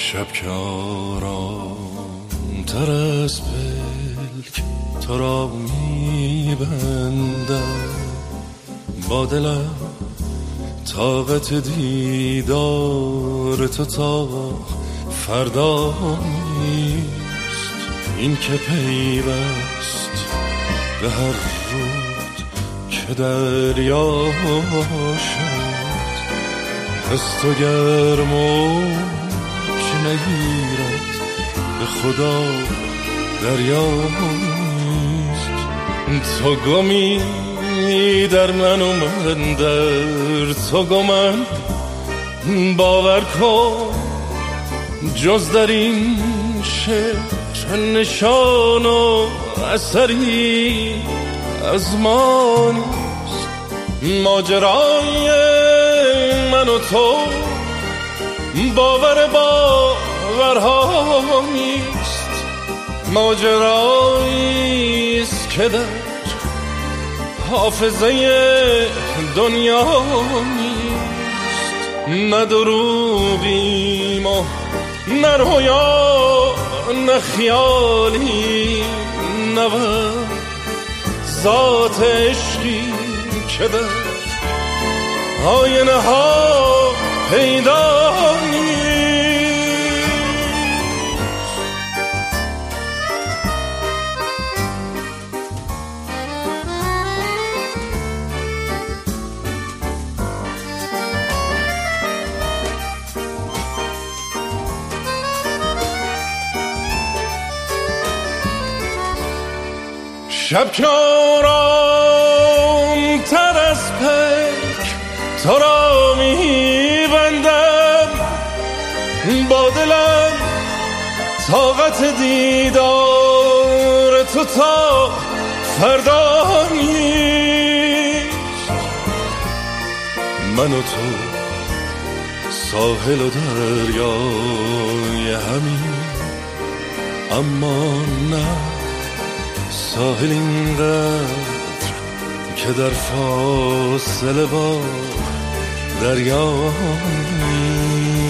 شب که آرام تر از پلک تو را میبندم، با دلم طاقت دیدار تو تا فردا نیست. این که پیوست به هر رود که دریا شد، از تو گرم و نگیرد به خدا دریا نیست. تو گمی در من و من در تو گمم، باور کن جز در این شعر نشان و اثری از ما نیست. ماجرای من و تو باور باورها نیست، ماجراییست که در حافظه دنیا نیست. نه دروغیم و نه رویا نه خیالی، نه ذات عشقی که در آینه ها پیدا نیست. شب که آرام تر از پلک تو را میبندم، با دلم طاقت دیدار تو تا فردا نیست. من و تو ساحل و دریای همین، اما نه ساحل اینقدر که در فاصله با دریا نیست.